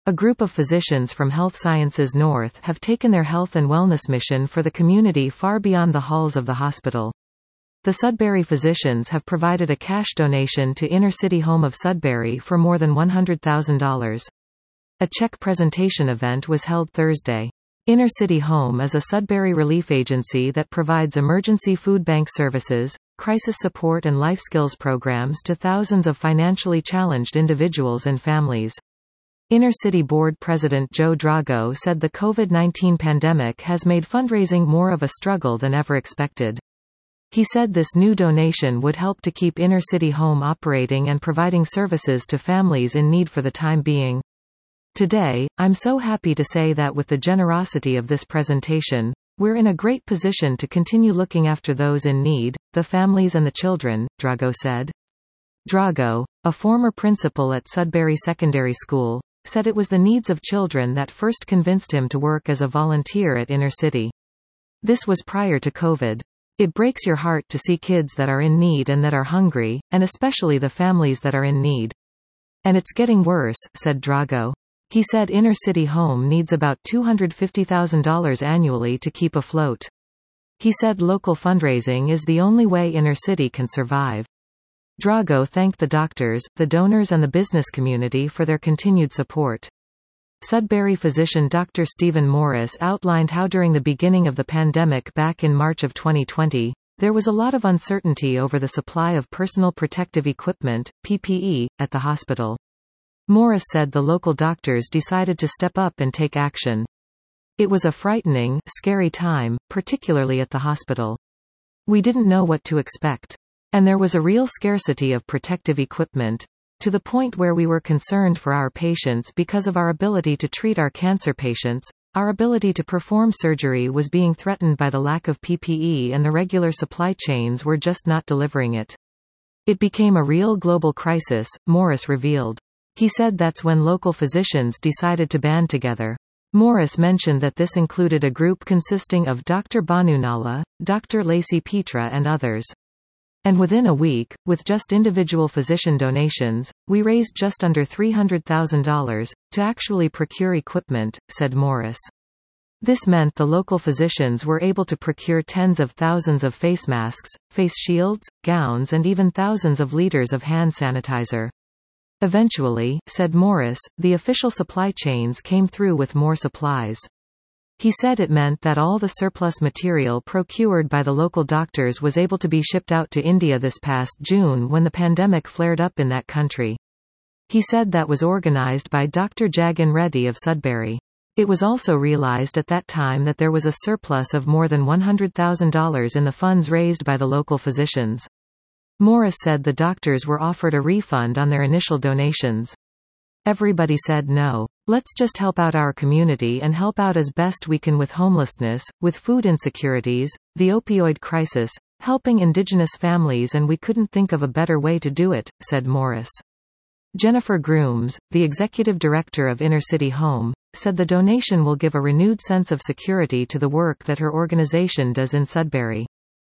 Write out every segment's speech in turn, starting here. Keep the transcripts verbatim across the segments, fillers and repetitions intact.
A group of physicians from Health Sciences North have taken their health and wellness mission for the community far beyond the halls of the hospital. The Sudbury physicians have provided a cash donation to Inner City Home of Sudbury for more than one hundred thousand dollars. A check presentation event was held Thursday. Inner City Home is a Sudbury relief agency that provides emergency food bank services, crisis support and life skills programs to thousands of financially challenged individuals and families. Inner City Board President Joe Drago said the COVID nineteen pandemic has made fundraising more of a struggle than ever expected. He said this new donation would help to keep Inner City Home operating and providing services to families in need for the time being. Today, I'm so happy to say that with the generosity of this presentation, we're in a great position to continue looking after those in need, the families and the children, Drago said. Drago, a former principal at Sudbury Secondary School, said it was the needs of children that first convinced him to work as a volunteer at Inner City. This was prior to COVID. It breaks your heart to see kids that are in need and that are hungry, and especially the families that are in need. And it's getting worse, said Drago. He said Inner City Home needs about two hundred fifty thousand dollars annually to keep afloat. He said local fundraising is the only way Inner City can survive. Drago thanked the doctors, the donors and the business community for their continued support. Sudbury physician Doctor Stephen Morris outlined how during the beginning of the pandemic back in March of twenty twenty, there was a lot of uncertainty over the supply of personal protective equipment, P P E, at the hospital. Morris said the local doctors decided to step up and take action. It was a frightening, scary time, particularly at the hospital. We didn't know what to expect. And there was a real scarcity of protective equipment, to the point where we were concerned for our patients because of our ability to treat our cancer patients. Our ability to perform surgery was being threatened by the lack of P P E and the regular supply chains were just not delivering it. It became a real global crisis, Morris revealed. He said that's when local physicians decided to band together. Morris mentioned that this included a group consisting of Doctor Banu Nalla, Doctor Lacey Petra and others. And within a week, with just individual physician donations, we raised just under three hundred thousand dollars, to actually procure equipment, said Morris. This meant the local physicians were able to procure tens of thousands of face masks, face shields, gowns and even thousands of liters of hand sanitizer. Eventually, said Morris, the official supply chains came through with more supplies. He said it meant that all the surplus material procured by the local doctors was able to be shipped out to India this past June when the pandemic flared up in that country. He said that was organized by Doctor Jagan Reddy of Sudbury. It was also realized at that time that there was a surplus of more than one hundred thousand dollars in the funds raised by the local physicians. Morris said the doctors were offered a refund on their initial donations. Everybody said no. Let's just help out our community and help out as best we can with homelessness, with food insecurities, the opioid crisis, helping indigenous families, and we couldn't think of a better way to do it, said Morris. Jennifer Grooms, the executive director of Inner City Home, said the donation will give a renewed sense of security to the work that her organization does in Sudbury.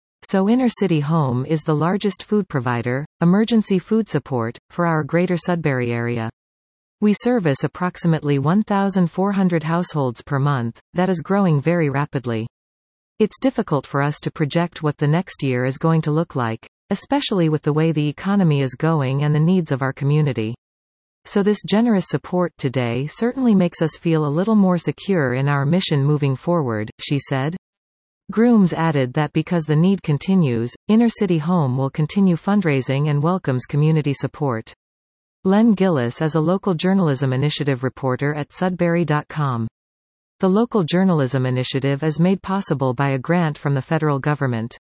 So Inner City Home is the largest food provider, emergency food support, for our greater Sudbury area. We service approximately one thousand four hundred households per month, that is growing very rapidly. It's difficult for us to project what the next year is going to look like, especially with the way the economy is going and the needs of our community. So this generous support today certainly makes us feel a little more secure in our mission moving forward, she said. Grooms added that because the need continues, Inner City Home will continue fundraising and welcomes community support. Len Gillis is a local journalism initiative reporter at Sudbury dot com. The local journalism initiative is made possible by a grant from the federal government.